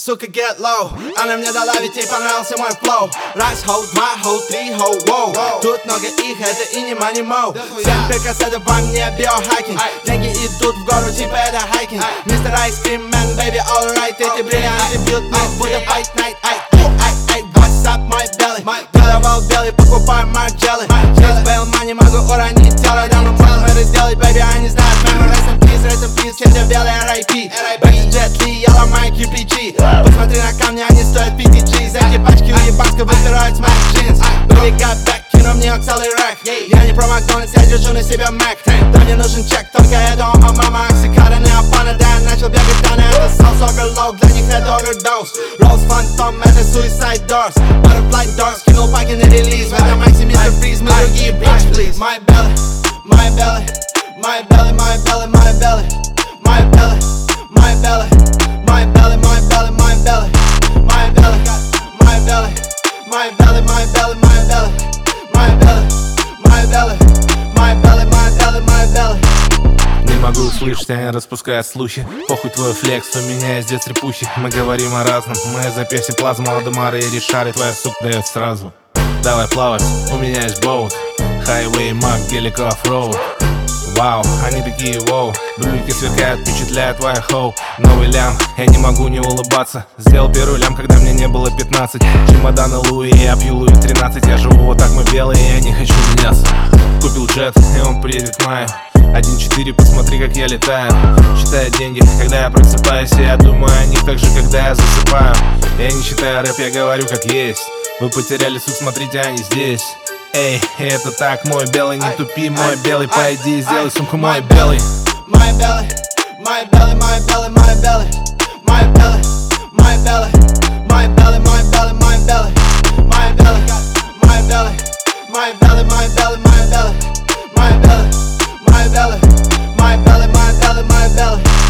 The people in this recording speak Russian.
сука, get low. Она мне дала, ведь ей понравился мой флоу. Раз, хоу, два, хоу, три, хоу, воу. Тут много их, это и не money mo. 7 перкассетов во мне, биохакинг. Деньги идут в гору, типа это хайкинг. Мистер Ice Cream Man, baby, alright. Эти бриллианты бьют, мы будем fight night. Ай, what's up, my belly? Головал белый, покупаю Mark Jelly. Через bail money могу уронить тело. Давно можем это сделать, baby, они знают. Rest in peace, чем белый R.I.P. Back Jet Li, я ломаю QPG. Посмотри на камни, они стоят 50 G's. Эти пачки уебанска выбирают с моих джинс. Baby got back, кино мне целый рэк. Я не про Макдональдс, я держу на себя Mac. Да мне нужен чек, только это он, мама. Оксикараны, опана, да, я начал бегать, да, это South Overload. Для них это overdose. Rolls Phantom, это Suicide Doors. Butterfly Doors, кинул паки на релиз. В этом Макси, Mr. Freeze, мы другие, bitch, please. My belly, my belly. My belly, my belly, my belly, my belly, my belly, my belly, my belly, my belly, my belly, my belly, my belly, my belly, my belly, my belly, my belly, my belly, my belly, my belly. Не могу услышать, они распускают слухи. Похуй твой флекс, у меня есть детс репухи. Мы говорим о разном, моя запястье плазма, Алдемары и Ришары, твоя сука дает сразу. Давай плавать, у меня есть боут. Хайвей, мак, гелик, оффроуд. Вау, они такие воу. Брюлики сверкают, впечатляют твоя хоу. Новый лям, я не могу не улыбаться. Сделал первый лям, когда мне не было 15. Чемоданы Луи, я пью Луи 13. Я живу вот так, мы белые, я не хочу меняться. Купил джет, и он приедет в мае. 1.4, посмотри, как я летаю. Считаю деньги, когда я просыпаюсь. И я думаю о них так же, когда я засыпаю. Я не считаю рэп, я говорю как есть. Вы потеряли суть, смотрите, они здесь. Эй, это так, мой белый, не тупи, мой белый, пойди и сделай сумку, мой белый. My belly, my belly, my belly, my belly, my belly, my belly, my belly, my belly, my belly, my belly, my belly, my belly, my belly, my belly, my belly, my belly, my belly, my belly, my belly.